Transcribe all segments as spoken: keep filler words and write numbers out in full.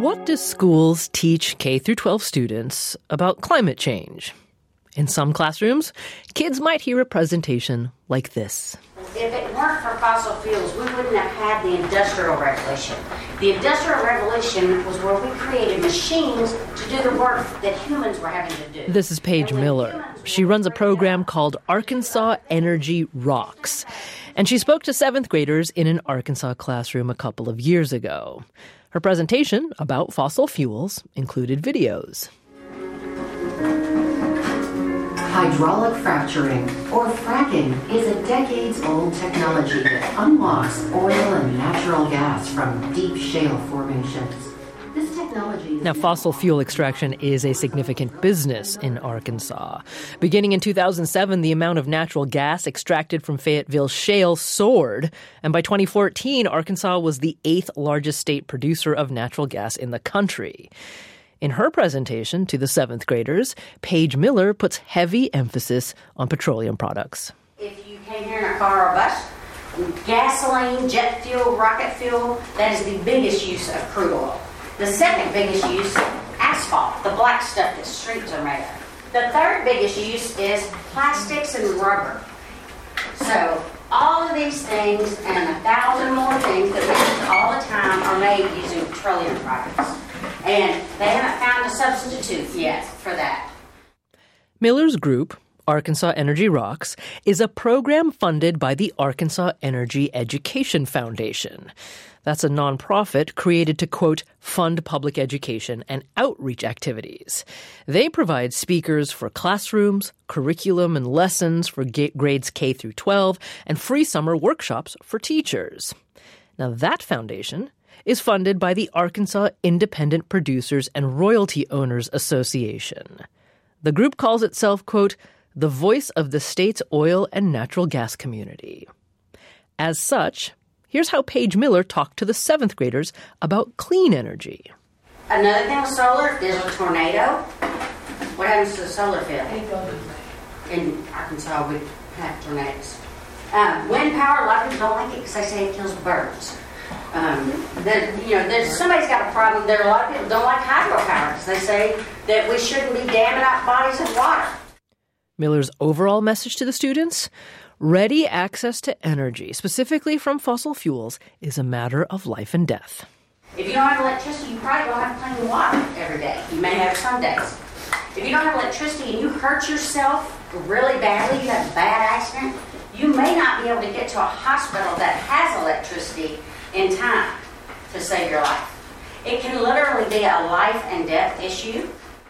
What do schools teach K through twelve students about climate change? In some classrooms, kids might hear a presentation like this. If it weren't for fossil fuels, we wouldn't have had the Industrial Revolution. The Industrial Revolution was where we created machines to do the work that humans were having to do. This is Paige Miller. She runs a program called Arkansas Energy Rocks. And she spoke to seventh graders in an Arkansas classroom a couple of years ago. Her presentation about fossil fuels included videos. Hydraulic fracturing, or fracking, is a decades-old technology that unlocks oil and natural gas from deep shale formations. This technology is Now, fossil fuel extraction is a significant business in Arkansas. Beginning in two thousand seven, the amount of natural gas extracted from Fayetteville shale soared, and by twenty fourteen, Arkansas was the eighth largest state producer of natural gas in the country. In her presentation to the seventh graders, Paige Miller puts heavy emphasis on petroleum products. If you came here in a car or bus, gasoline, jet fuel, rocket fuel, that is the biggest use of crude oil. The second biggest use, asphalt, the black stuff that streets are made of. The third biggest use is plastics and rubber. So all of these things and a thousand more things that we use all the time are made using petroleum products. And they haven't found a substitute yet for that. Miller's group, Arkansas Energy Rocks, is a program funded by the Arkansas Energy Education Foundation. That's a nonprofit created to, quote, fund public education and outreach activities. They provide speakers for classrooms, curriculum and lessons for ga- grades K through twelve, and free summer workshops for teachers. Now, that foundation is funded by the Arkansas Independent Producers and Royalty Owners Association. The group calls itself, quote, the voice of the state's oil and natural gas community. As such, here's how Paige Miller talked to the seventh graders about clean energy. Another thing with solar, if there's a tornado, what happens to the solar field? In Arkansas, we have tornadoes. Um, wind power, a lot of people don't like it because they say it kills birds. Um, that, you know, there's somebody's got a problem. There are a lot of people don't like hydropower because they say that we shouldn't be damming up bodies of water. Miller's overall message to the students: ready access to energy, specifically from fossil fuels, is a matter of life and death. If you don't have electricity, you probably don't have clean water every day. You may have some days. If you don't have electricity and you hurt yourself really badly, you have a bad accident, you may not be able to get to a hospital that has electricity in time to save your life. It can literally be a life and death issue.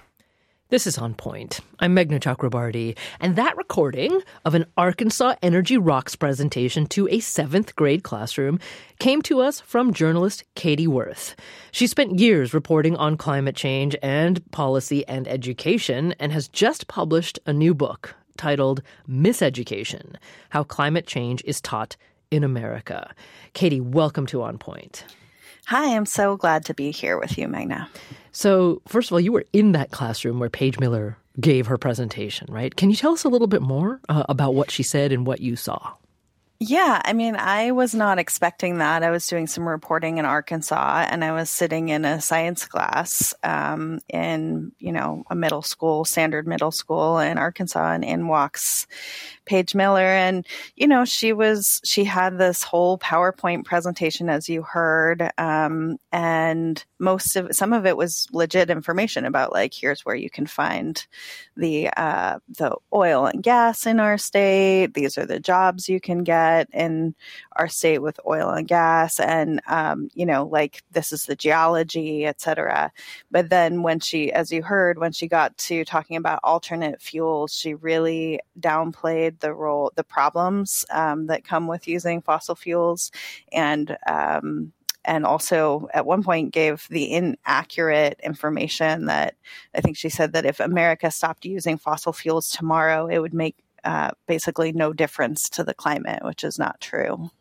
This is On Point. I'm Meghna Chakrabarti, and that recording of an Arkansas Energy Rocks presentation to a seventh grade classroom came to us from journalist Katie Worth. She spent years reporting on climate change and policy and education and has just published a new book titled Miseducation: How Climate Change is Taught in America. Katie, welcome to On Point. Hi, I'm so glad to be here with you, Meghna. So, first of all, you were in that classroom where Paige Miller gave her presentation, right? Can you tell us a little bit more uh, about what she said and what you saw? Yeah, I mean, I was not expecting that. I was doing some reporting in Arkansas, and I was sitting in a science class um, in, you know, a middle school, standard middle school in Arkansas, and in walks Paige Miller. And, you know, she was, she had this whole PowerPoint presentation, as you heard, um, and most of, some of it was legit information about, like, here's where you can find the, uh, the oil and gas in our state. These are the jobs you can get in our state with oil and gas. And, um, you know, like, this is the geology, et cetera. But then when she, as you heard, when she got to talking about alternate fuels, she really downplayed the role, the problems um, that come with using fossil fuels, and um, and also at one point gave the inaccurate information that I think she said that if America stopped using fossil fuels tomorrow, it would make uh, basically no difference to the climate, which is not true.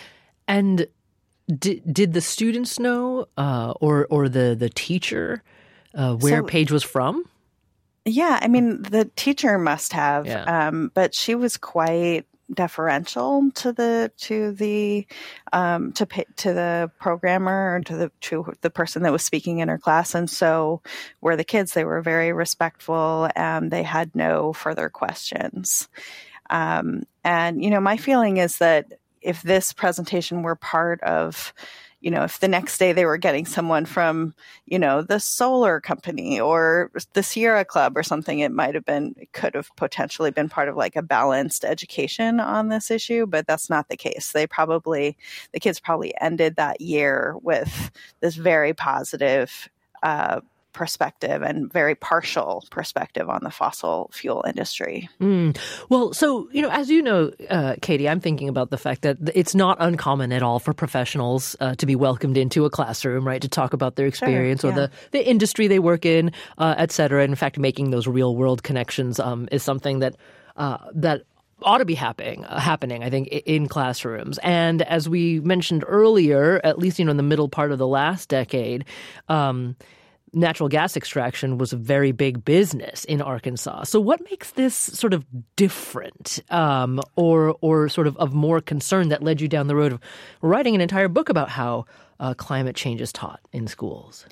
And did did the students know, uh, or or the the teacher, uh, where So- Paige was from? Yeah, I mean, the teacher must have, Yeah. um, but she was quite deferential to the to the um, to pay, to the programmer or to the to the person that was speaking in her class, and so were the kids. They were very respectful, and they had no further questions. Um, and you know, my feeling is that if this presentation were part of, you know, if the next day they were getting someone from, you know, the solar company or the Sierra Club or something, it might have been, it could have potentially been part of like a balanced education on this issue, but that's not the case. They probably, the kids probably ended that year with this very positive uh, perspective and very partial perspective on the fossil fuel industry. Mm. Well, so, you know, as you know, uh, Katie, I'm thinking about the fact that it's not uncommon at all for professionals uh, to be welcomed into a classroom, right, to talk about their experience sure, yeah. or the, the industry they work in, uh, et cetera. In fact, making those real world connections um, is something that uh, that ought to be happening, uh, happening, I think, in classrooms. And as we mentioned earlier, at least, you know, in the middle part of the last decade, um, natural gas extraction was a very big business in Arkansas. So what makes this sort of different um, or or sort of of more concern that led you down the road of writing an entire book about how uh, climate change is taught in schools?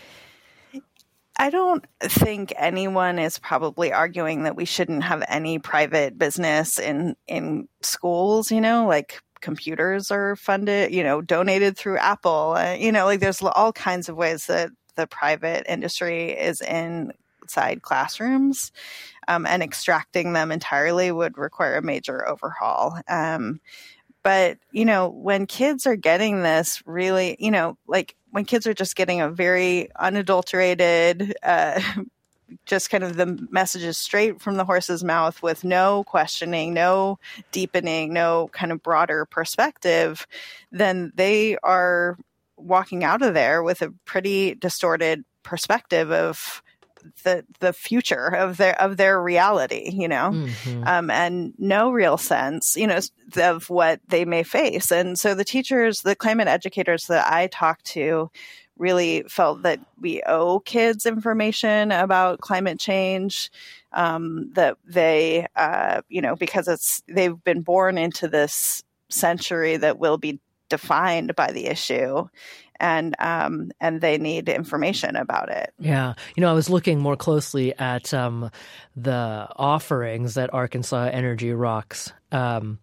I don't think anyone is probably arguing that we shouldn't have any private business in, in schools, you know, like computers are funded, you know, donated through Apple, uh, you know, like there's all kinds of ways that the private industry is inside classrooms, um, and extracting them entirely would require a major overhaul. Um, but, you know, when kids are getting this really, you know, like when kids are just getting a very unadulterated, uh, just kind of the messages straight from the horse's mouth with no questioning, no deepening, no kind of broader perspective, then they are walking out of there with a pretty distorted perspective of the the future of their of their reality, you know, mm-hmm. um, and no real sense, you know, of what they may face. And so the teachers, the climate educators that I talked to, really felt that we owe kids information about climate change. Um, that they, uh, you know, because it's they've been born into this century that will be defined by the issue, and um, and they need information about it. Yeah. You know, I was looking more closely at um, the offerings that Arkansas Energy Rocks um,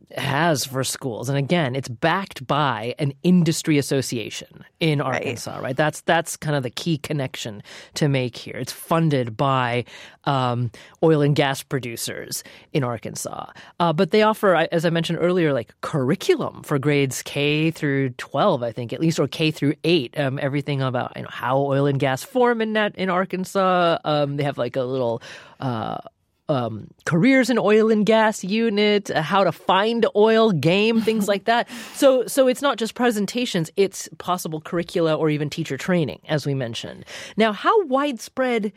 has for schools. And again, it's backed by an industry association in Arkansas, right? right? That's that's kind of the key connection to make here. It's funded by um, oil and gas producers in Arkansas. Uh, but they offer, as I mentioned earlier, like curriculum for grades K through twelve, I think, at least, or K through eight, um, everything about, you know, how oil and gas form in that in Arkansas. Um, they have like a little uh Um, careers in oil and gas unit, uh, how to find oil game, things like that. So so it's not just presentations, it's possible curricula or even teacher training, as we mentioned. Now, how widespread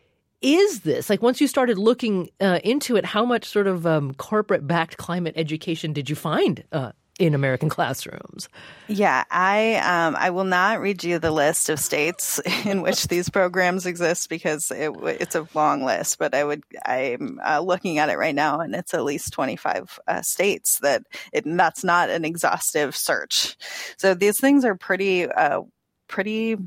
is this? Like, once you started looking uh, into it, how much sort of um, corporate-backed climate education did you find uh, in American classrooms? Yeah, I um, I will not read you the list of states in which these programs exist because it, it's a long list. But I would I'm uh, looking at it right now, and it's at least twenty-five uh, states that it, and that's not an exhaustive search. So these things are pretty uh, pretty.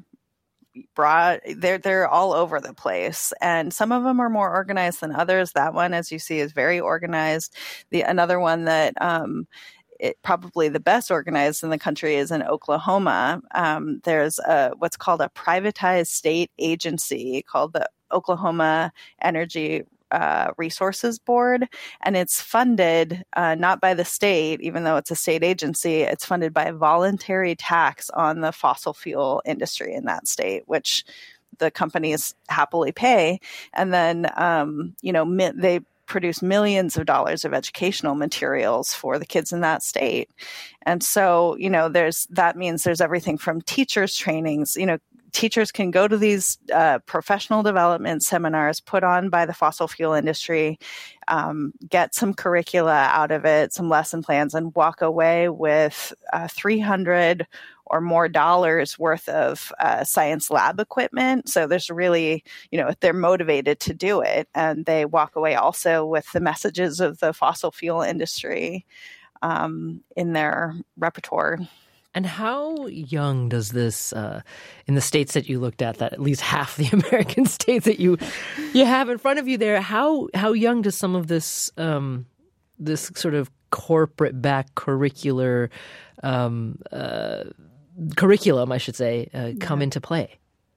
broad. They're they're all over the place, and some of them are more organized than others. That one, as you see, is very organized. The another one that um, it, probably the best organized in the country is in Oklahoma. Um, there's a what's called a privatized state agency called the Oklahoma Energy Uh, Resources Board, and it's funded uh, not by the state, even though it's a state agency. It's funded by a voluntary tax on the fossil fuel industry in that state, which the companies happily pay. And then, um, you know, mi- they produce millions of dollars of educational materials for the kids in that state. And so, you know, there's that means there's everything from teachers' trainings, you know, teachers can go to these uh, professional development seminars put on by the fossil fuel industry, um, get some curricula out of it, some lesson plans, and walk away with uh, three hundred or more dollars worth of uh, science lab equipment. So there's really, you know, they're motivated to do it, and they walk away also with the messages of the fossil fuel industry um, in their repertoire. And how young does this, uh, in the states that you looked at, that at least half the American states that you you have in front of you there, how how young does some of this um, this sort of corporate back curricular um, uh, curriculum, I should say, uh, come yeah. into play?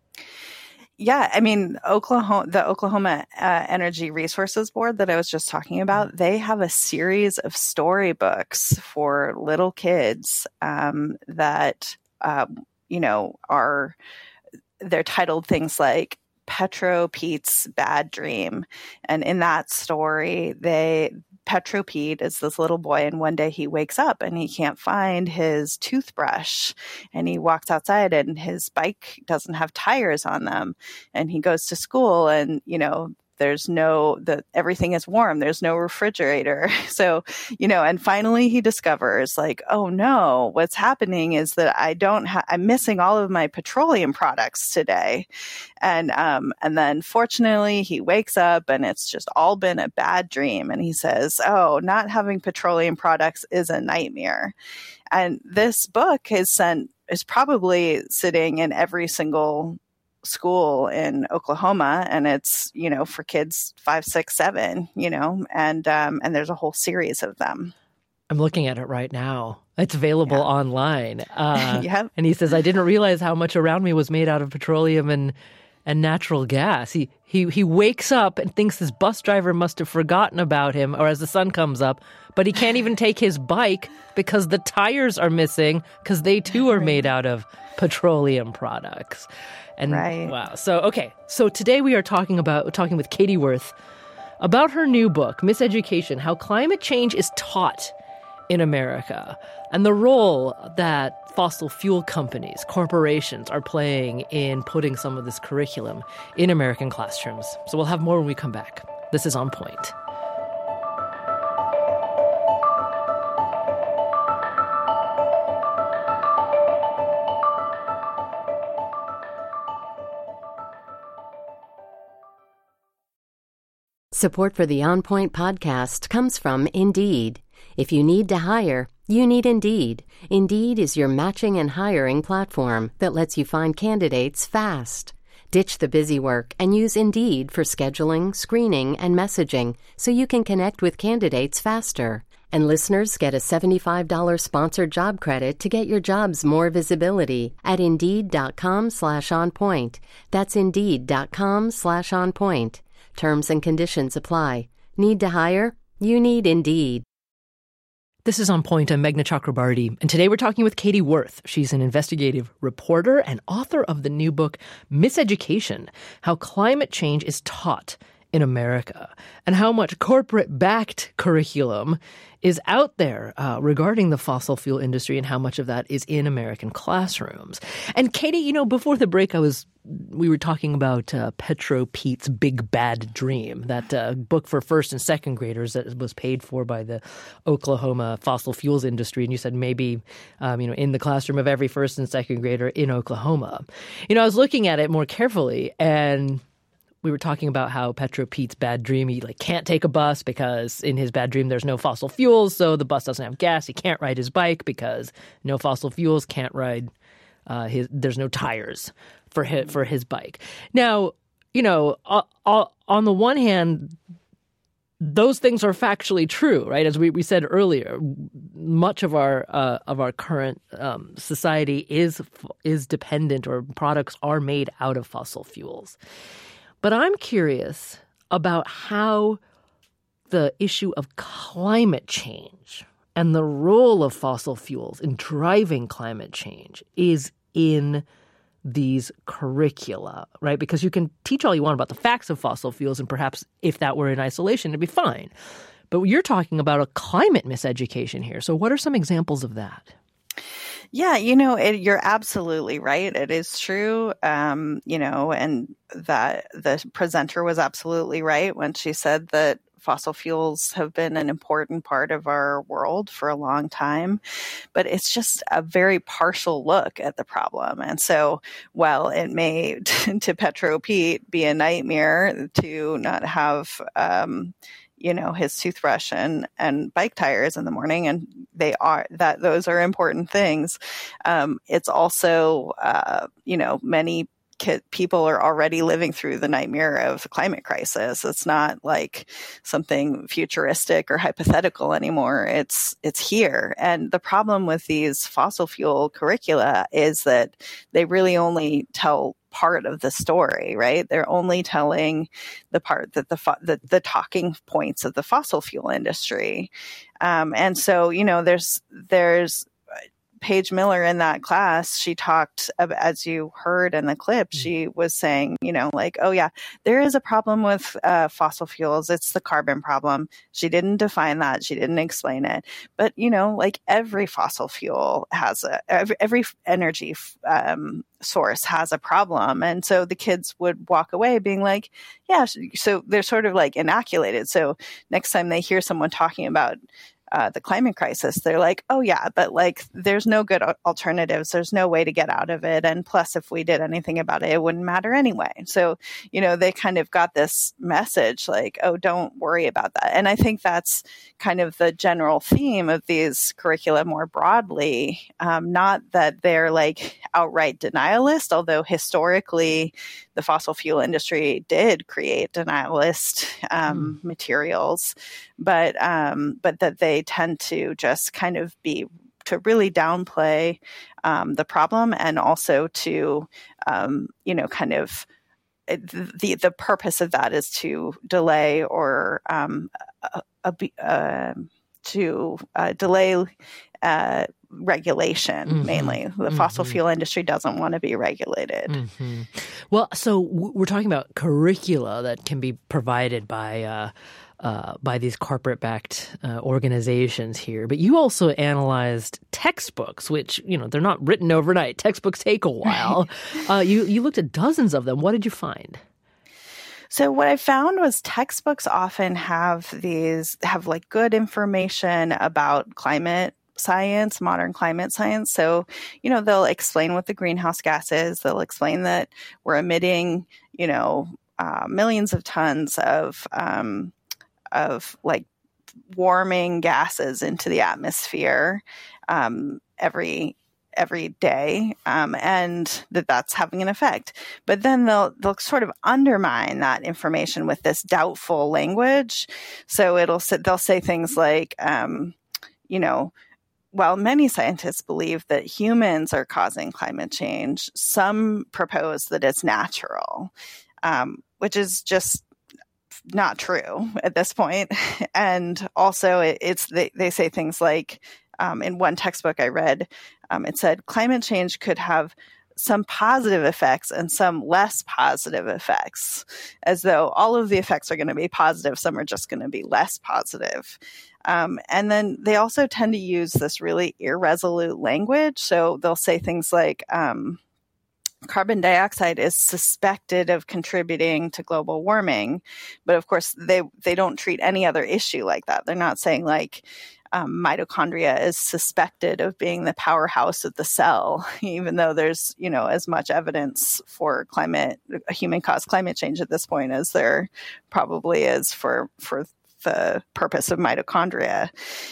Yeah, I mean, Oklahoma, the Oklahoma uh, Energy Resources Board that I was just talking about, they have a series of storybooks for little kids um, that, um, you know, are, they're titled things like Petro Pete's Bad Dream. And in that story, they, Petro Pete is this little boy, and one day he wakes up and he can't find his toothbrush, and he walks outside and his bike doesn't have tires on them, and he goes to school, and, you know, there's no, the, everything is warm. There's no refrigerator. So, you know, and finally he discovers like, oh no, what's happening is that I don't have, I'm missing all of my petroleum products today. And, um, and then fortunately he wakes up and it's just all been a bad dream. And he says, oh, not having petroleum products is a nightmare. And this book is sent, is probably sitting in every single school in Oklahoma, and it's, you know, for kids five, six, seven, you know, and um, and there's a whole series of them. I'm looking at it right now. It's available yeah. online. Uh, yep. And he says, I didn't realize how much around me was made out of petroleum and and natural gas. He he he wakes up and thinks this bus driver must have forgotten about him, or as the sun comes up, but he can't even take his bike because the tires are missing because they too are made out of petroleum products. And right. wow. So, okay. So today we are talking about talking with Katie Wirth about her new book, Miseducation: How Climate Change is Taught in America, and the role that fossil fuel companies, corporations are playing in putting some of this curriculum in American classrooms. So we'll have more when we come back. This is On Point. Support for the On Point podcast comes from Indeed. If you need to hire, you need Indeed. Indeed is your matching and hiring platform that lets you find candidates fast. Ditch the busy work and use Indeed for scheduling, screening, and messaging so you can connect with candidates faster. And listeners get a seventy-five dollars sponsored job credit to get your jobs more visibility at Indeed.com slash onpoint. That's Indeed.com slash onpoint. Terms and conditions apply. Need to hire? You need Indeed. This is On Point. I'm Meghna Chakrabarti, and today we're talking with Katie Wirth. She's an investigative reporter and author of the new book, Miseducation: How Climate Change is Taught in America, and how much corporate-backed curriculum is out there uh, regarding the fossil fuel industry and how much of that is in American classrooms. And Katie, you know, before the break, I was we were talking about uh, Petro Pete's Big Bad Dream, that uh, book for first and second graders that was paid for by the Oklahoma fossil fuels industry. And you said maybe, um, you know, in the classroom of every first and second grader in Oklahoma. You know, I was looking at it more carefully, and we were talking about how Petro Pete's bad dream, he like can't take a bus because in his bad dream there's no fossil fuels, so the bus doesn't have gas. He can't ride his bike because no fossil fuels, can't ride uh, his. There's no tires for his, for his bike. Now, you know, uh, uh, on the one hand, those things are factually true, right? As we, we said earlier, much of our uh, of our current um, society is is dependent, or products are made out of fossil fuels. But I'm curious about how the issue of climate change and the role of fossil fuels in driving climate change is in these curricula, right? Because you can teach all you want about the facts of fossil fuels, and perhaps if that were in isolation, it'd be fine. But you're talking about a climate miseducation here. So what are some examples of that? Yeah, you know, it, you're absolutely right. It is true, um, you know, and that the presenter was absolutely right when she said that fossil fuels have been an important part of our world for a long time, but it's just a very partial look at the problem. And so while it may, to Petro Pete, be a nightmare to not have, um, you know, his toothbrush and, and bike tires in the morning, and they are, that those are important things. Um, it's also, uh, you know, many people are already living through the nightmare of the climate crisis. It's not like something futuristic or hypothetical anymore. It's it's here. And the problem with these fossil fuel curricula is that they really only tell part of the story, right? They're only telling the part that the the, the talking points of the fossil fuel industry. Um, and so, you know, there's there's Paige Miller in that class, she talked, as you heard in the clip, she was saying, you know, like, oh yeah, there is a problem with uh, fossil fuels. It's the carbon problem. She didn't define that. She didn't explain it. But, you know, like every fossil fuel has a, every, every energy um, source has a problem. And so the kids would walk away being like, yeah, so they're sort of like inoculated. So next time they hear someone talking about Uh, the climate crisis, they're like, oh yeah, but like there's no good alternatives. There's no way to get out of it. And plus, if we did anything about it, it wouldn't matter anyway. So, you know, they kind of got this message like, oh, don't worry about that. And I think that's kind of the general theme of these curricula more broadly. Um, not that they're like outright denialist, although historically the fossil fuel industry did create denialist um, mm. materials, but um, but that they tend to just kind of be to really downplay um, the problem, and also to um, you know kind of the the purpose of that is to delay or um, a, a, uh, to uh, delay uh, regulation. Mm-hmm. Mainly, the mm-hmm. fossil fuel industry doesn't want to be regulated. Mm-hmm. Well, so we're talking about curricula that can be provided by uh, uh, by these corporate-backed uh, organizations here, but you also analyzed textbooks, which you know they're not written overnight. Textbooks take a while. uh, you you looked at dozens of them. What did you find? So what I found was textbooks often have these have like good information about climate science, modern climate science. So, you know, they'll explain what the greenhouse gas is. They'll explain that we're emitting, you know, uh, millions of tons of um, of like warming gases into the atmosphere um, every every day, um, and that that's having an effect. But then they'll they'll sort of undermine that information with this doubtful language. So it'll they'll say things like, um, you know, while many scientists believe that humans are causing climate change, some propose that it's natural, um, which is just not true at this point. And also, it, it's they, they say things like, um, in one textbook I read, um, it said climate change could have some positive effects and some less positive effects, as though all of the effects are going to be positive, some are just going to be less positive. Um, and then they also tend to use this really irresolute language. So they'll say things like, um, carbon dioxide is suspected of contributing to global warming. But of course, they, they don't treat any other issue like that. They're not saying like, Um, mitochondria is suspected of being the powerhouse of the cell, even though there's, you know, as much evidence for climate, human-caused climate change at this point as there probably is for for the purpose of mitochondria.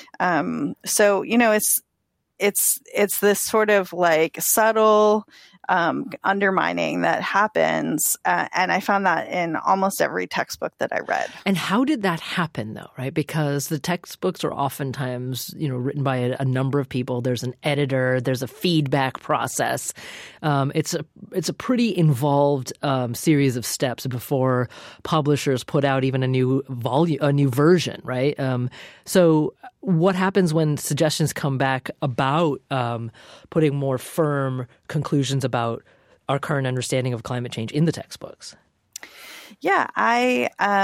Um, so, you know, it's it's it's this sort of like subtle um, undermining that happens. Uh, and I found that in almost every textbook that I read. And how did that happen, though, right? Because the textbooks are oftentimes, you know, written by a, a number of people. There's an editor. There's a feedback process. Um, it's a it's a pretty involved um, series of steps before publishers put out even a new volume, a new version, right? Um, so what happens when suggestions come back about um, putting more firm conclusions about our current understanding of climate change in the textbooks? Yeah, I um,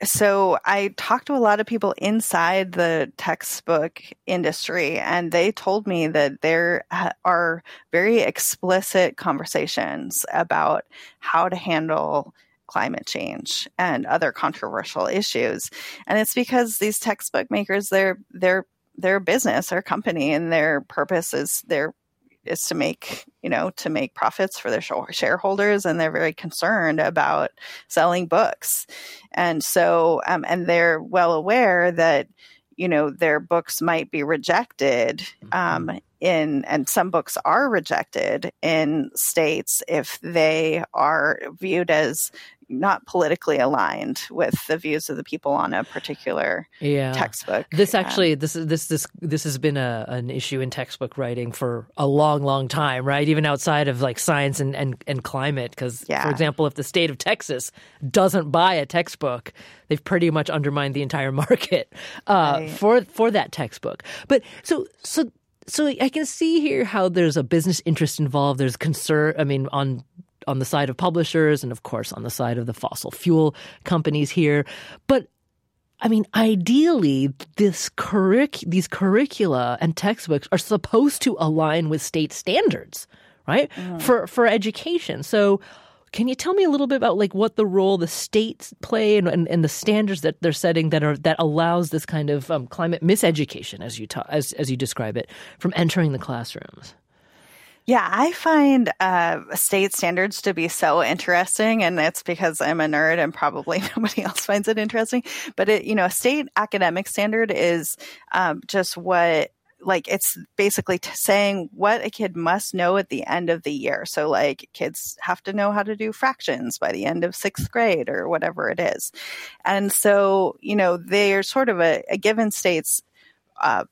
so I talked to a lot of people inside the textbook industry, and they told me that there are very explicit conversations about how to handle climate change and other controversial issues. And it's because these textbook makers, they're, they're, they're a business, they're a company, and their purpose is their is to make, you know, to make profits for their shareholders. And they're very concerned about selling books. And so, um, and they're well aware that, you know, their books might be rejected, um, in, and some books are rejected in states if they are viewed as not politically aligned with the views of the people on a particular yeah. textbook. This actually, um, this is this this this has been a an issue in textbook writing for a long, long time, right? Even outside of like science and and, and climate, because yeah. for example, if the state of Texas doesn't buy a textbook, they've pretty much undermined the entire market uh, right. for for that textbook. But so so. So I can see here how there's a business interest involved. There's concern, I mean, on on the side of publishers and, of course, on the side of the fossil fuel companies here. But, I mean, ideally, this curric- these curricula and textbooks are supposed to align with state standards, right, mm. for, for education. So can you tell me a little bit about like what the role the states play and, and, and the standards that they're setting that are that allows this kind of um, climate miseducation, as you ta- as as you describe it, from entering the classrooms? Yeah, I find uh, state standards to be so interesting, and it's because I'm a nerd and probably nobody else finds it interesting. But it, you know, a state academic standard is um, just what. Like it's basically t- saying what a kid must know at the end of the year. So like kids have to know how to do fractions by the end of sixth grade or whatever it is. And so, you know, they're sort of a, a given state's uh,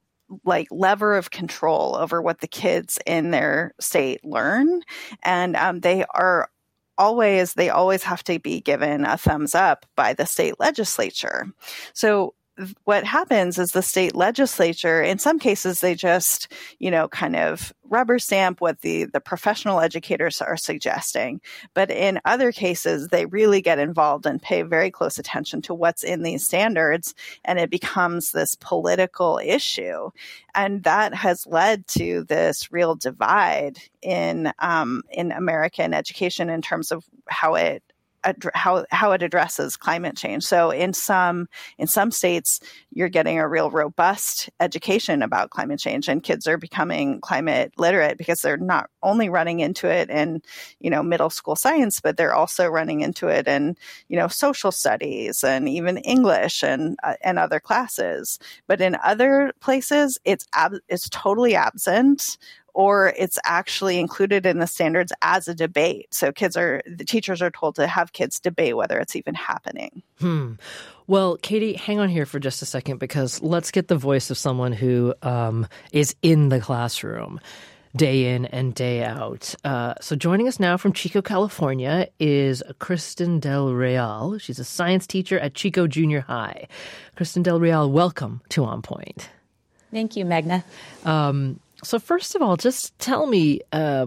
like lever of control over what the kids in their state learn. And um, they are always, they always have to be given a thumbs up by the state legislature. So what happens is the state legislature, in some cases, they just, you know, kind of rubber stamp what the, the professional educators are suggesting. But in other cases, they really get involved and pay very close attention to what's in these standards. And it becomes this political issue. And that has led to this real divide in, um, in American education in terms of how it how how it addresses climate change. So in some in some states, you're getting a real robust education about climate change, and kids are becoming climate literate because they're not only running into it in, you know, middle school science, but they're also running into it in, you know, social studies and even English and uh, and other classes. But in other places, it's ab- it's totally absent, or it's actually included in the standards as a debate. So kids are, the teachers are told to have kids debate whether it's even happening. Hmm. Well, Katie, hang on here for just a second, because let's get the voice of someone who um, is in the classroom day in and day out. Uh, so joining us now from Chico, California is Kristen Del Real. She's a science teacher at Chico Junior High. Kristen Del Real, welcome to On Point. Thank you, Magna. Um, So first of all, just tell me,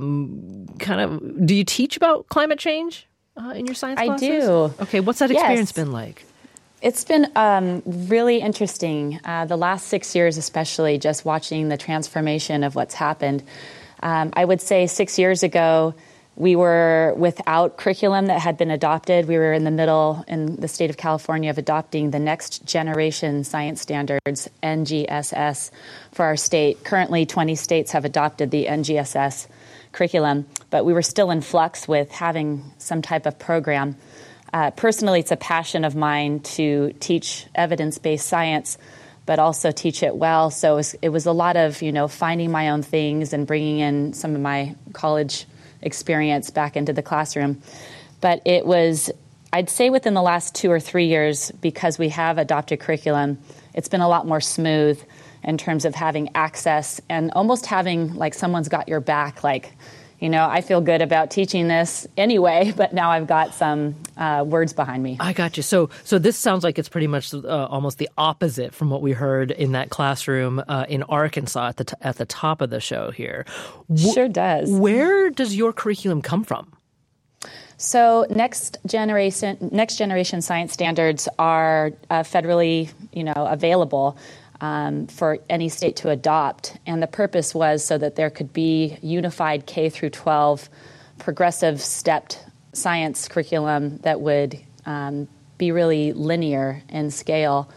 um, kind of, do you teach about climate change uh, in your science classes? I do. Okay, what's that experience yes. been like? It's been um, really interesting. Uh, the last six years especially, just watching the transformation of what's happened. Um, I would say six years ago, we were without curriculum that had been adopted. We were in the middle, in the state of California, of adopting the next generation science standards, N G S S, for our state. Currently, twenty states have adopted the N G S S curriculum, but we were still in flux with having some type of program. Uh, personally, it's a passion of mine to teach evidence-based science, but also teach it well. So it was, it was a lot of, you know, finding my own things and bringing in some of my college experience back into the classroom. But it was, I'd say within the last two or three years, because we have adopted curriculum, it's been a lot more smooth in terms of having access and almost having like someone's got your back. Like, you know, I feel good about teaching this anyway, but now I've got some uh, words behind me. I got you. So so this sounds like it's pretty much uh, almost the opposite from what we heard in that classroom uh, in Arkansas at the t- at the top of the show here. Wh- sure does. Where does your curriculum come from? So next generation, next generation science standards are uh, federally, you know, available um, for any state to adopt, and the purpose was so that there could be unified K through twelve progressive stepped science curriculum that would um, be really linear in scale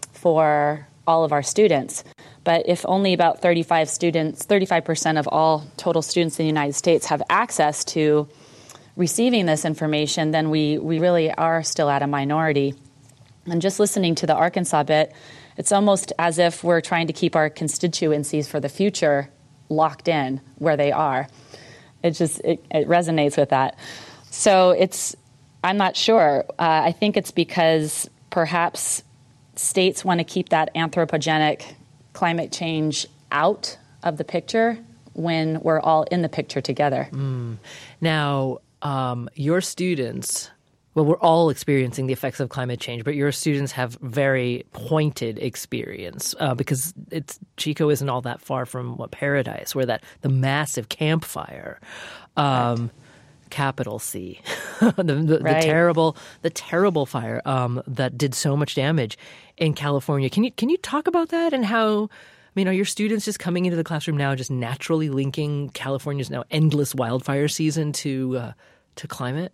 for all of our students. But if only about thirty-five students, thirty-five percent of all total students in the United States have access to receiving this information, then we, we really are still at a minority. And just listening to the Arkansas bit, it's almost as if we're trying to keep our constituencies for the future locked in where they are. It just, it, it resonates with that. So it's, I'm not sure. Uh, I think it's because perhaps states want to keep that anthropogenic climate change out of the picture when we're all in the picture together. Mm. Now, Um, your students, well, we're all experiencing the effects of climate change, but your students have very pointed experience uh, because it's Chico isn't all that far from what Paradise, where that the massive campfire, um, right. capital C, the, the, right. the terrible, the terrible fire um, that did so much damage in California. Can you can you talk about that and how? I mean, are your students just coming into the classroom now, just naturally linking California's now endless wildfire season to uh, to climate?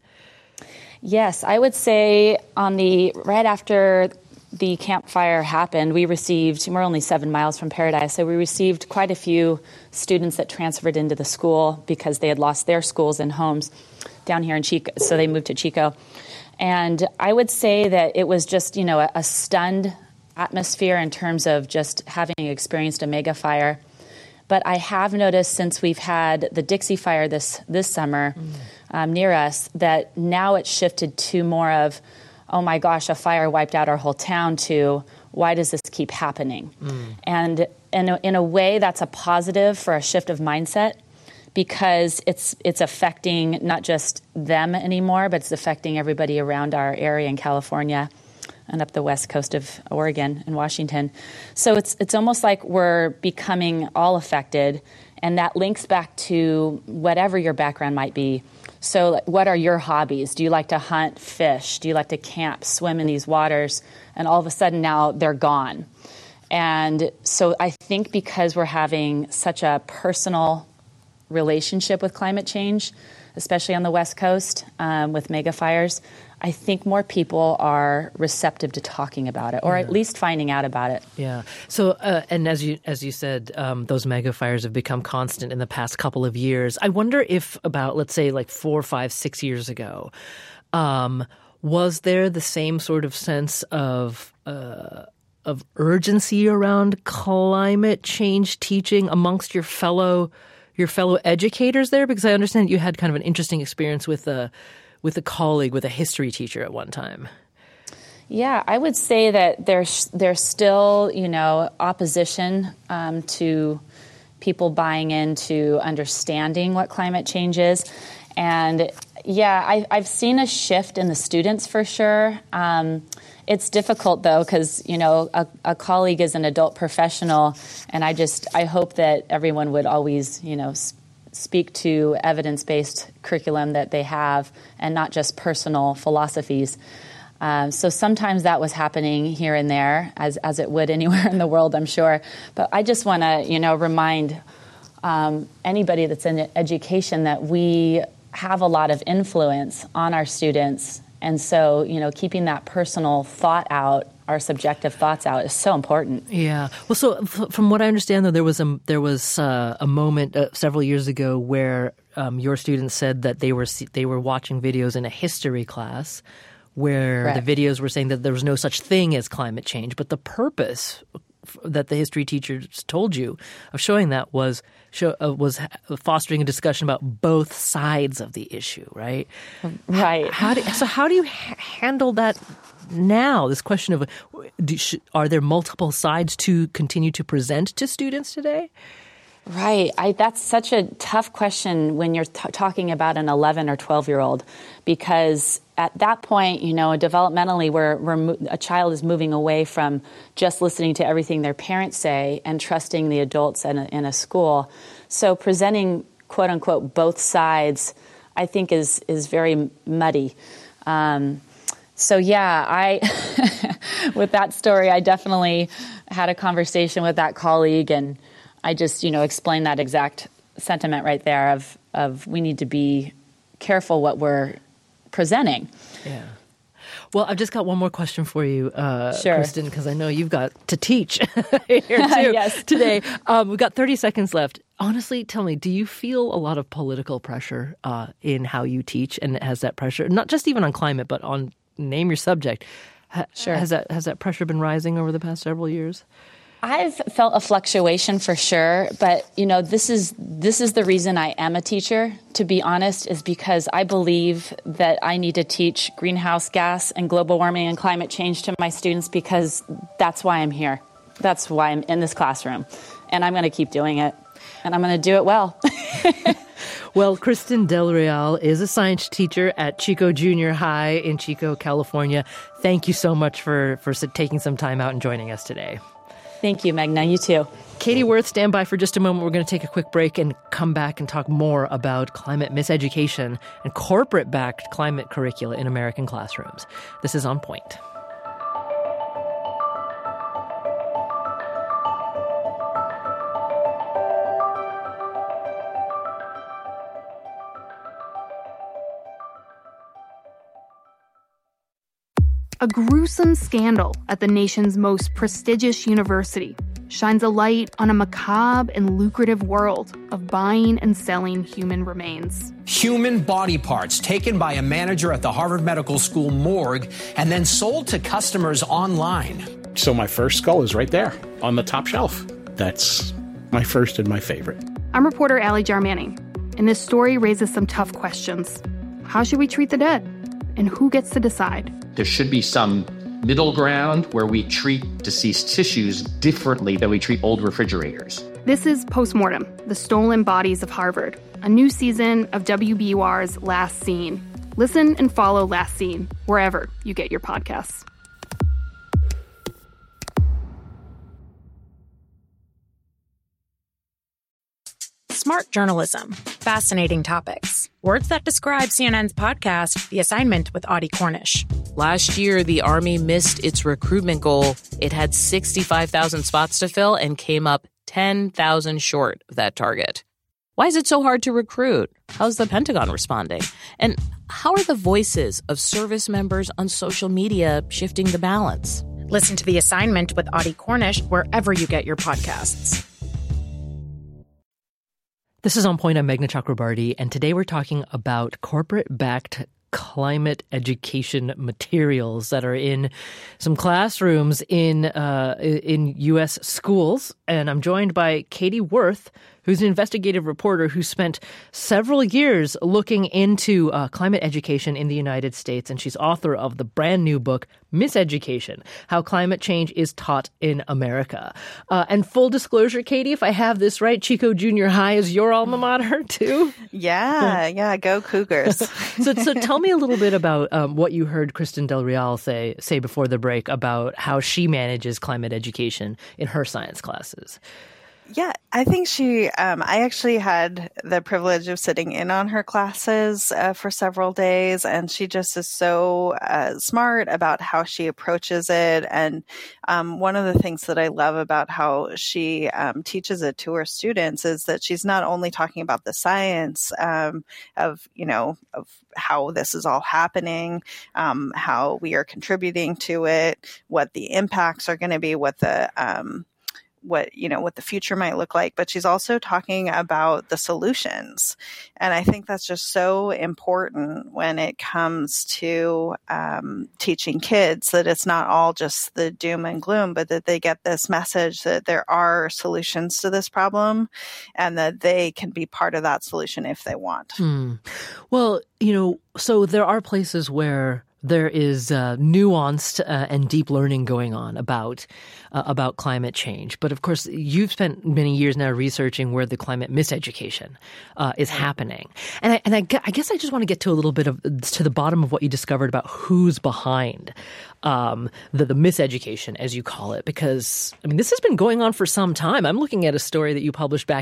Yes, I would say on the right after the campfire happened, we received, we're only seven miles from Paradise, so we received quite a few students that transferred into the school because they had lost their schools and homes down here in Chico, so they moved to Chico. And I would say that it was just, you know, a, a stunned atmosphere in terms of just having experienced a mega fire. But I have noticed since we've had the Dixie Fire this this summer mm. um, near us that now it's shifted to more of, oh my gosh, a fire wiped out our whole town, to why does this keep happening? Mm. And in a, in a way, that's a positive for a shift of mindset, because it's it's affecting not just them anymore, but it's affecting everybody around our area in California and up the west coast of Oregon and Washington. So it's it's almost like we're becoming all affected, and that links back to whatever your background might be. So what are your hobbies? Do you like to hunt, fish? Do you like to camp, swim in these waters? And all of a sudden now they're gone. And so I think because we're having such a personal relationship with climate change, especially on the West Coast um, with mega fires, I think more people are receptive to talking about it, or yeah. at least finding out about it. Yeah. So, uh, and as you as you said, um, those mega fires have become constant in the past couple of years. I wonder if about, let's say, like four, five, six years ago, um, was there the same sort of sense of uh, of urgency around climate change teaching amongst your fellow your fellow educators there? Because I understand you had kind of an interesting experience with a with a colleague, with a history teacher at one time. Yeah, I would say that there's there's still, you know, opposition um, to people buying into understanding what climate change is. And yeah, I, I've seen a shift in the students for sure. Um, it's difficult though, because, you know, a, a colleague is an adult professional, and I just, I hope that everyone would always, you know, sp- speak to evidence-based curriculum that they have and not just personal philosophies. Um, so sometimes that was happening here and there, as as it would anywhere in the world, I'm sure. But I just want to, you know, remind um, anybody that's in education that we have a lot of influence on our students. And so, you know, keeping that personal thought out, our subjective thoughts out, is so important. Yeah. Well, so f- from what I understand, though, there was a there was uh, a moment uh, several years ago where um, your students said that they were they were watching videos in a history class where right. the videos were saying that there was no such thing as climate change, but the purpose that the history teachers told you of showing that was show, uh, was fostering a discussion about both sides of the issue, right? Right. How, how do, so how do you ha- handle that now? This question of do, sh- are there multiple sides to continue to present to students today? Right. I, that's such a tough question when you're t- talking about an eleven or twelve-year-old, because at that point, you know, developmentally, we're, we're mo- a child is moving away from just listening to everything their parents say and trusting the adults in a, in a school. So presenting, quote unquote, both sides I think is is very muddy. Um, so yeah, I with that story, I definitely had a conversation with that colleague, and I just, you know, explained that exact sentiment right there of of we need to be careful what we're presenting. Yeah. Well, I've just got one more question for you, uh, sure. Kristen, because I know you've got to teach here too yes. today. Um, we've got thirty seconds left. Honestly, tell me, do you feel a lot of political pressure uh, in how you teach, and has that pressure, not just even on climate, but on name your subject? Ha- sure. Has that has that pressure been rising over the past several years? I've felt a fluctuation for sure, but you know, this is this is the reason I am a teacher, to be honest, is because I believe that I need to teach greenhouse gas and global warming and climate change to my students, because that's why I'm here. That's why I'm in this classroom. And I'm going to keep doing it. And I'm going to do it well. Well, Kristen Del Real is a science teacher at Chico Junior High in Chico, California. Thank you so much for, for taking some time out and joining us today. Thank you, Meghna. You too. Katie Wirth, stand by for just a moment. We're going to take a quick break and come back and talk more about climate miseducation and corporate-backed climate curricula in American classrooms. This is On Point. A gruesome scandal at the nation's most prestigious university shines a light on a macabre and lucrative world of buying and selling human remains. Human body parts taken by a manager at the Harvard Medical School morgue and then sold to customers online. So my first skull is right there on the top shelf. That's my first and my favorite. I'm reporter Allie Jarmanning, and this story raises some tough questions. How should we treat the dead? And who gets to decide? There should be some middle ground where we treat deceased tissues differently than we treat old refrigerators. This is Postmortem, the Stolen Bodies of Harvard, a new season of W B U R's Last Scene. Listen and follow Last Scene wherever you get your podcasts. Smart journalism, fascinating topics. Words that describe C N N's podcast, The Assignment with Audie Cornish. Last year, the Army missed its recruitment goal. It had sixty-five thousand spots to fill and came up ten thousand short of that target. Why is it so hard to recruit? How's the Pentagon responding? And how are the voices of service members on social media shifting the balance? Listen to The Assignment with Audie Cornish wherever you get your podcasts. This is On Point. I'm Meghna Chakrabarty, and today we're talking about corporate-backed climate education materials that are in some classrooms in uh, in U S schools. And I'm joined by Katie Wirth, who's an investigative reporter who spent several years looking into uh, climate education in the United States. And she's author of the brand new book, Miseducation, How Climate Change is Taught in America. Uh, and full disclosure, Katie, if I have this right, Chico Junior High is your alma mater too? Yeah, yeah, go Cougars. so, so tell me a little bit about um, what you heard Kristen Del Real say, say before the break about how she manages climate education in her science classes. Yeah, I think she, um, I actually had the privilege of sitting in on her classes uh, for several days, and she just is so uh, smart about how she approaches it. And um, one of the things that I love about how she um, teaches it to her students is that she's not only talking about the science um, of, you know, of how this is all happening, um, how we are contributing to it, what the impacts are going to be, what the, um, what, you know, what the future might look like, but she's also talking about the solutions. And I think that's just so important when it comes to um, teaching kids, that it's not all just the doom and gloom, but that they get this message that there are solutions to this problem and that they can be part of that solution if they want. Hmm. Well, you know, so there are places where there is uh, nuanced uh, and deep learning going on about uh, about climate change. But of course, you've spent many years now researching where the climate miseducation uh, is happening. And I, and I, I guess I just want to get to a little bit of to the bottom of what you discovered about who's behind um, the, the miseducation, as you call it, because I mean, this has been going on for some time. I'm looking at a story that you published back in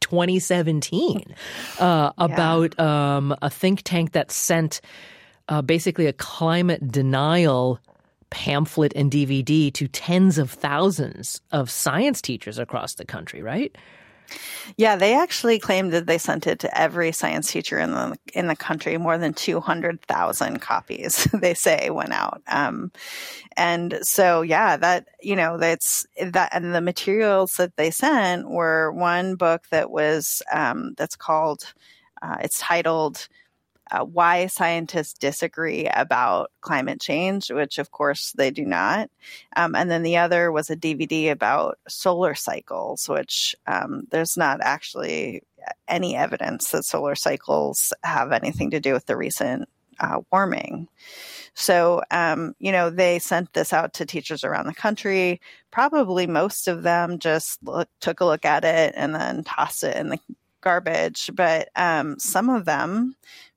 twenty seventeen uh, about yeah. um, a think tank that sent uh, basically a climate denial pamphlet and D V D to tens of thousands of science teachers across the country, right? Yeah, they actually claimed that they sent it to every science teacher in the in the country. More than two hundred thousand copies, they say, went out. Um, and so, yeah, that, you know, that's that. And the materials that they sent were one book that was um, that's called, uh, it's titled, Uh, why scientists disagree about climate change, which of course they do not. Um, and then the other was a D V D about solar cycles, which um, there's not actually any evidence that solar cycles have anything to do with the recent uh, warming. So, um, you know, they sent this out to teachers around the country. Probably most of them just look, took a look at it and then tossed it in the garbage. But um, some of them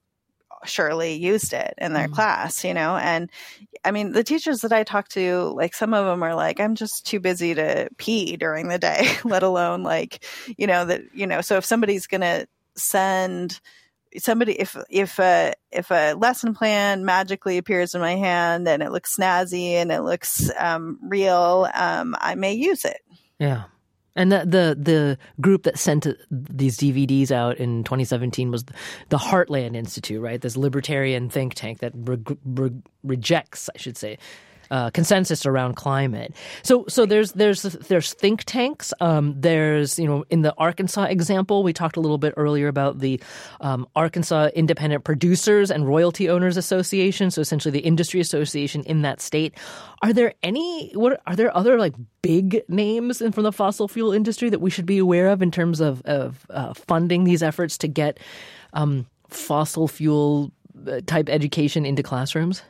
surely used it in their mm. class, you know, and I mean, the teachers that I talk to, like some of them are like, I'm just too busy to pee during the day, let alone like, you know, that, you know, so if somebody's going to send somebody, if, if a, if a lesson plan magically appears in my hand and it looks snazzy and it looks um, real, um, I may use it. Yeah. And the, the the group that sent these D V Ds out in twenty seventeen was the Heartland Institute, right? This libertarian think tank that re- re- rejects, I should say, uh, consensus around climate. So so there's there's there's think tanks. Um, there's, you know, in the Arkansas example, we talked a little bit earlier about the um, Arkansas Independent Producers and Royalty Owners Association. So essentially the industry association in that state. Are there any, what are there other like big names in, from the fossil fuel industry that we should be aware of in terms of, of uh, funding these efforts to get um, fossil fuel type education into classrooms?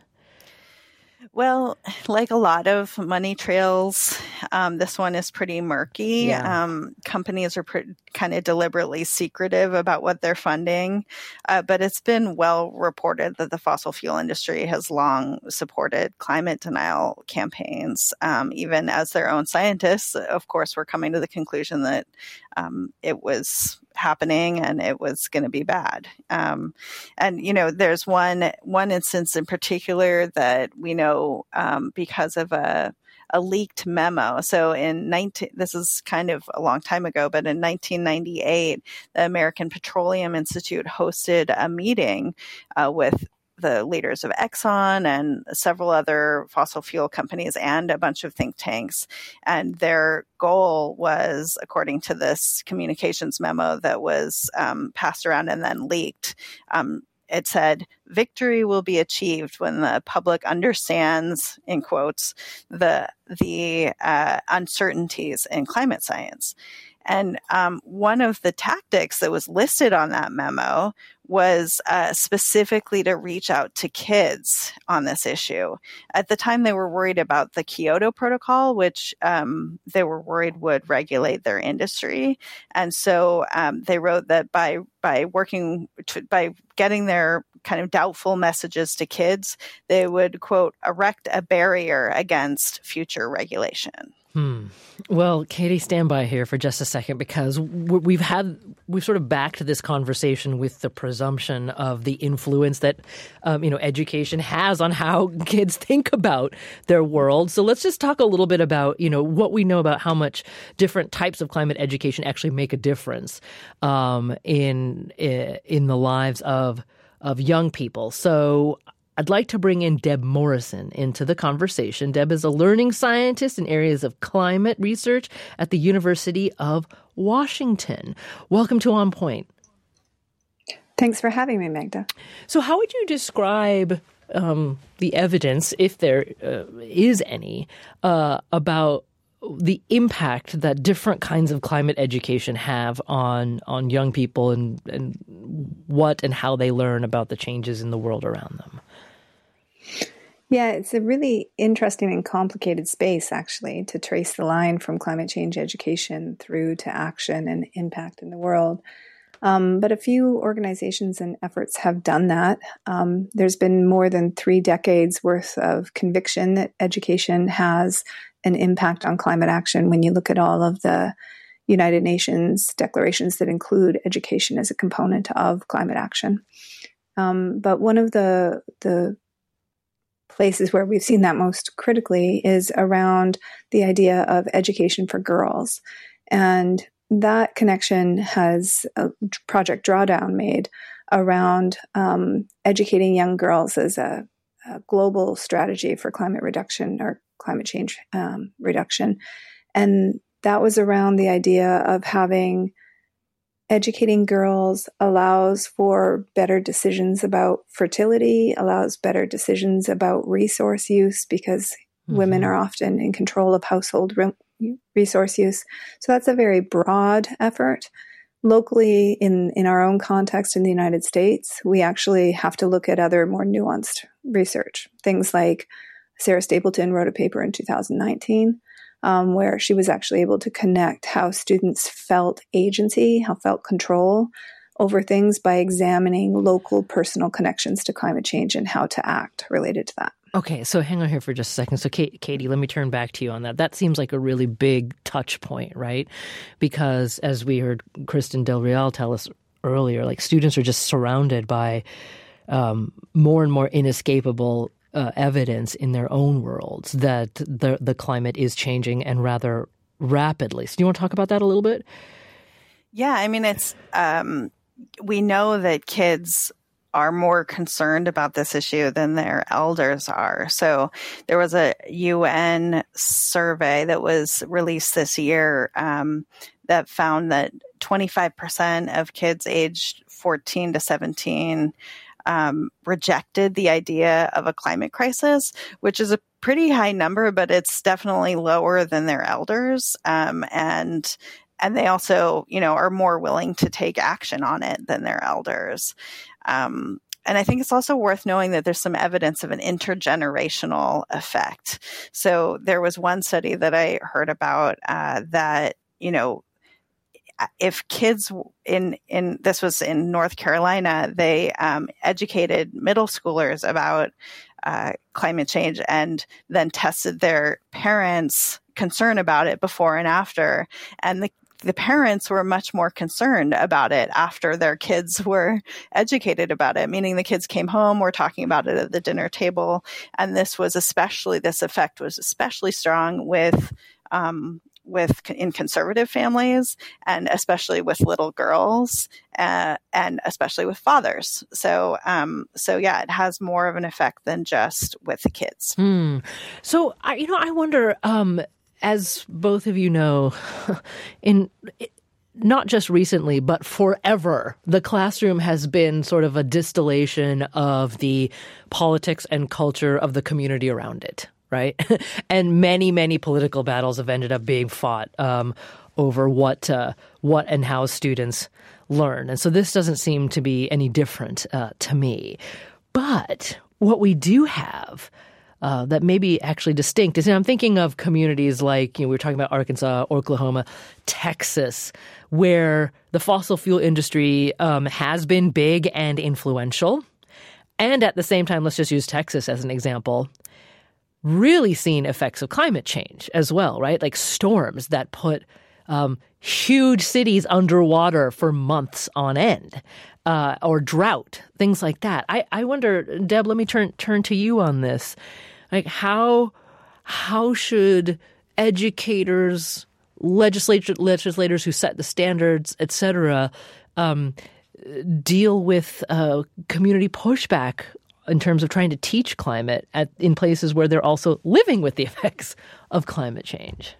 Well, like a lot of money trails, um, this one is pretty murky. Yeah. Um, companies are pre- kind of deliberately secretive about what they're funding, uh, but it's been well reported that the fossil fuel industry has long supported climate denial campaigns, um, even as their own scientists, of course, were coming to the conclusion that um, it was happening and it was going to be bad. Um, and, you know, there's one, one instance in particular that we know um, because of a, a leaked memo. So in nineteen, this is kind of a long time ago, but in nineteen ninety-eight, the American Petroleum Institute hosted a meeting uh, with the leaders of Exxon and several other fossil fuel companies and a bunch of think tanks. And their goal was, according to this communications memo that was um, passed around and then leaked, um, it said, victory will be achieved when the public understands, in quotes, the, the uh, uncertainties in climate science. And um, one of the tactics that was listed on that memo was uh, specifically to reach out to kids on this issue. At the time, they were worried about the Kyoto Protocol, which um, they were worried would regulate their industry. And so um, they wrote that by by working to, by getting their kind of doubtful messages to kids, they would, quote, erect a barrier against future regulation. Hmm. Well, Katie, stand by here for just a second, because we've had we've sort of backed this conversation with the presumption of the influence that um, you know education has on how kids think about their world. So let's just talk a little bit about you know what we know about how much different types of climate education actually make a difference um, in in the lives of of young people. So I'd like to bring in Deb Morrison into the conversation. Deb is a learning scientist in areas of climate research at the University of Washington. Welcome to On Point. Thanks for having me, Magda. So how would you describe um, the evidence, if there uh, is any, uh, about the impact that different kinds of climate education have on on young people and, and what and how they learn about the changes in the world around them? Yeah, it's a really interesting and complicated space, actually, to trace the line from climate change education through to action and impact in the world. Um, but a few organizations and efforts have done that. Um, there's been more than three decades worth of conviction that education has an impact on climate action when you look at all of the United Nations declarations that include education as a component of climate action. Um, but one of the the places where we've seen that most critically is around the idea of education for girls. And that connection has a Project Drawdown made around um, educating young girls as a, a global strategy for climate reduction or climate change um, reduction. And that was around the idea of having educating girls allows for better decisions about fertility, allows better decisions about resource use, because mm-hmm. women are often in control of household re- resource use. So that's a very broad effort. Locally, in, in our own context in the United States, we actually have to look at other more nuanced research. Things like Sarah Stapleton wrote a paper in two thousand nineteen um, where she was actually able to connect how students felt agency, how felt control over things by examining local personal connections to climate change and how to act related to that. Okay, so hang on here for just a second. So, Kate, Katie, let me turn back to you on that. That seems like a really big touch point, right? Because as we heard Kristen Del Real tell us earlier, like students are just surrounded by um, more and more inescapable uh, evidence in their own worlds that the the climate is changing and rather rapidly. So, do you want to talk about that a little bit? Yeah, I mean, it's um, we know that kids are more concerned about this issue than their elders are. So there was a U N survey that was released this year um, that found that twenty-five percent of kids aged fourteen to seventeen um, rejected the idea of a climate crisis, which is a pretty high number, but it's definitely lower than their elders. Um, and And they also, you know, are more willing to take action on it than their elders. Um, and I think it's also worth knowing that there's some evidence of an intergenerational effect. So there was one study that I heard about uh, that, you know, if kids in, in this was in North Carolina, they um, educated middle schoolers about uh, climate change and then tested their parents' concern about it before and after. And the The parents were much more concerned about it after their kids were educated about it, meaning the kids came home, were talking about it at the dinner table. And this was especially, this effect was especially strong with, um, with in conservative families and especially with little girls uh, and especially with fathers. So, um, so yeah, it has more of an effect than just with the kids. Hmm. So, I, you know, I wonder, um, as both of you know, in not just recently, but forever, the classroom has been sort of a distillation of the politics and culture of the community around it, right? And many, many political battles have ended up being fought um, over what, uh, what and how students learn. And so this doesn't seem to be any different uh, to me. But what we do have Uh, that may be actually distinct is, and I'm thinking of communities like, you know, we were talking about Arkansas, Oklahoma, Texas, where the fossil fuel industry um, has been big and influential. And at the same time, let's just use Texas as an example, really seen effects of climate change as well, right? Like storms that put um, huge cities underwater for months on end. Uh, or drought, things like that. I, I wonder, Deb, let me turn turn to you on this. Like how how should educators, legislature, legislators who set the standards, et cetera, um, deal with uh, community pushback in terms of trying to teach climate at, in places where they're also living with the effects of climate change?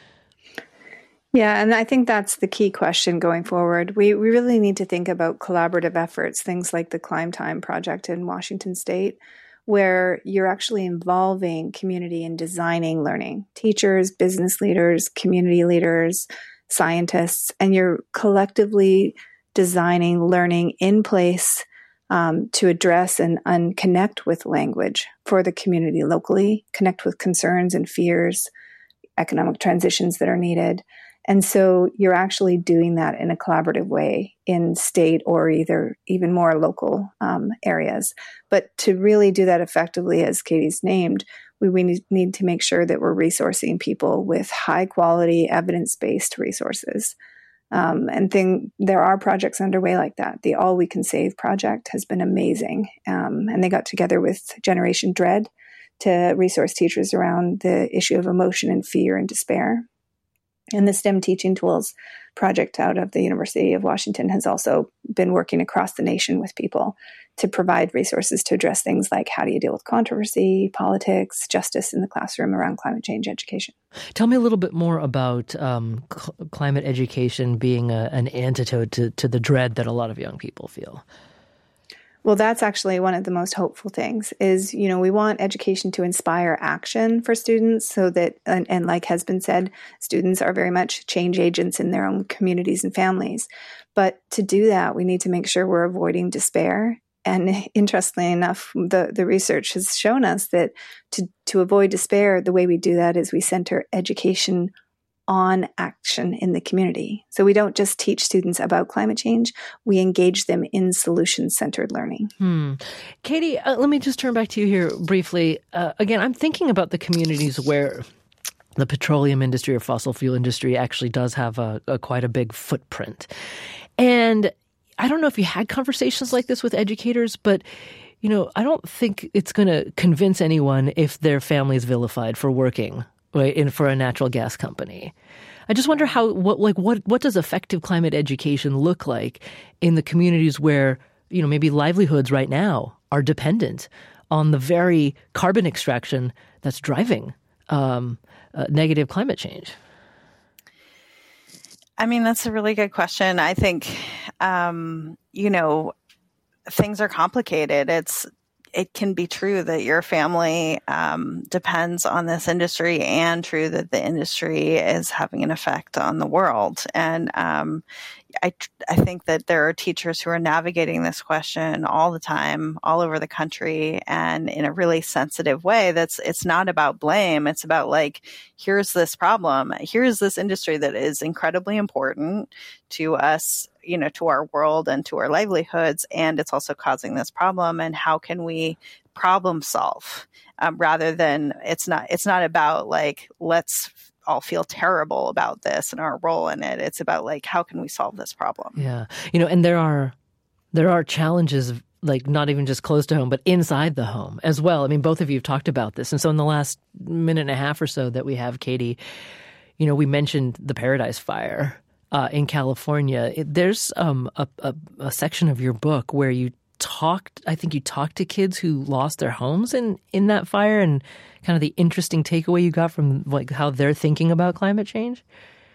Yeah, and I think that's the key question going forward. We we really need to think about collaborative efforts, things like the Climb Time project in Washington State, where you're actually involving community in designing learning, teachers, business leaders, community leaders, scientists, and you're collectively designing learning in place um, to address and, and connect with language for the community locally, connect with concerns and fears, economic transitions that are needed. And so you're actually doing that in a collaborative way in state or either even more local um, areas. But to really do that effectively, as Katie's named, we, we need to make sure that we're resourcing people with high quality, evidence-based resources. Um, and thing, there are projects underway like that. The All We Can Save project has been amazing. Um, and they got together with Generation Dread to resource teachers around the issue of emotion and fear and despair. And the STEM Teaching Tools project out of the University of Washington has also been working across the nation with people to provide resources to address things like how do you deal with controversy, politics, justice in the classroom around climate change education. Tell me a little bit more about um, cl- climate education being a, an antidote to, to the dread that a lot of young people feel. Well, that's actually one of the most hopeful things is, you know, we want education to inspire action for students so that, and, and like has been said, students are very much change agents in their own communities and families. But to do that, we need to make sure we're avoiding despair. And interestingly enough, the, the research has shown us that to, to avoid despair, the way we do that is we center education on action in the community. So we don't just teach students about climate change, we engage them in solution-centered learning. Hmm. Katie, uh, let me just turn back to you here briefly. Uh, again, I'm thinking about the communities where the petroleum industry or fossil fuel industry actually does have a, a quite a big footprint. And I don't know if you had conversations like this with educators, but you know, I don't think it's going to convince anyone if their family is vilified for working right, in for a natural gas company. I just wonder how what like what what does effective climate education look like in the communities where, you know, maybe livelihoods right now are dependent on the very carbon extraction that's driving um, uh, negative climate change? I mean, that's a really good question. I think, um, you know, things are complicated. It's It can be true that your family um, depends on this industry and true that the industry is having an effect on the world. And um, I, I think that there are teachers who are navigating this question all the time, all over the country, and in a really sensitive way. That's it's not about blame. It's about like, here's this problem. Here's this industry that is incredibly important to us, you know, to our world and to our livelihoods. And it's also causing this problem. And how can we problem solve um, rather than it's not, it's not about like, let's all feel terrible about this and our role in it. It's about like, how can we solve this problem? Yeah. You know, and there are, there are challenges like not even just close to home, but inside the home as well. I mean, both of you have talked about this. And so in the last minute and a half or so that we have, Katie, you know, we mentioned the Paradise Fire. Uh, in California, it, there's um, a, a, a section of your book where you talked, I think you talked to kids who lost their homes in, in that fire and kind of the interesting takeaway you got from like how they're thinking about climate change.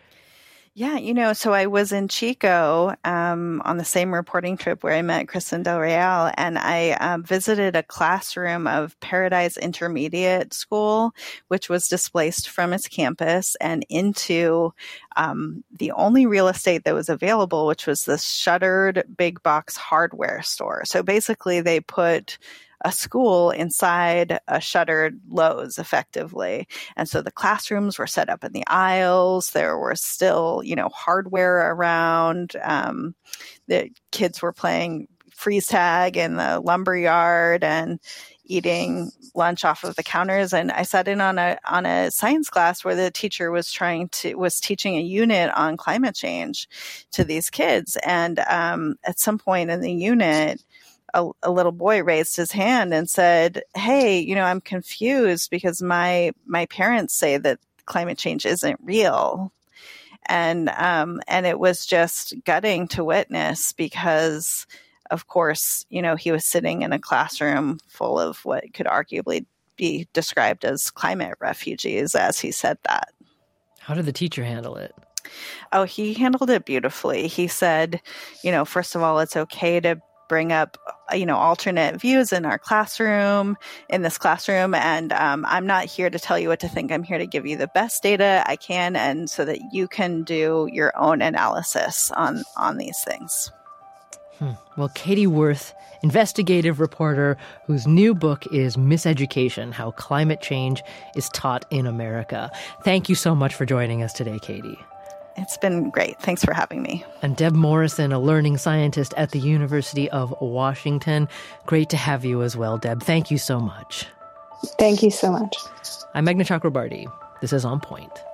Yeah, you know, so I was in Chico um, on the same reporting trip where I met Kristen Del Real, and I um, visited a classroom of Paradise Intermediate School, which was displaced from its campus and into um, the only real estate that was available, which was this shuttered big box hardware store. So basically they put a school inside a shuttered Lowe's effectively. And so the classrooms were set up in the aisles. There were still, you know, hardware around. Um, the kids were playing freeze tag in the lumber yard and eating lunch off of the counters. And I sat in on a, on a science class where the teacher was trying to, was teaching a unit on climate change to these kids. And, um, at some point in the unit, A, a little boy raised his hand and said, "Hey, you know, I'm confused because my my parents say that climate change isn't real," and um, and it was just gutting to witness because, of course, you know, he was sitting in a classroom full of what could arguably be described as climate refugees, as he said that. How did the teacher handle it? Oh, he handled it beautifully. He said, you know, first of all, it's okay to bring up, you know, alternate views in our classroom, in this classroom. And um, I'm not here to tell you what to think. I'm here to give you the best data I can, and so that you can do your own analysis on, on these things. Hmm. Well, Katie Worth, investigative reporter whose new book is Miseducation: How Climate Change is Taught in America. Thank you so much for joining us today, Katie. It's been great. Thanks for having me. And Deb Morrison, a learning scientist at the University of Washington. Great to have you as well, Deb. Thank you so much. Thank you so much. I'm Meghna Chakrabarty. This is On Point.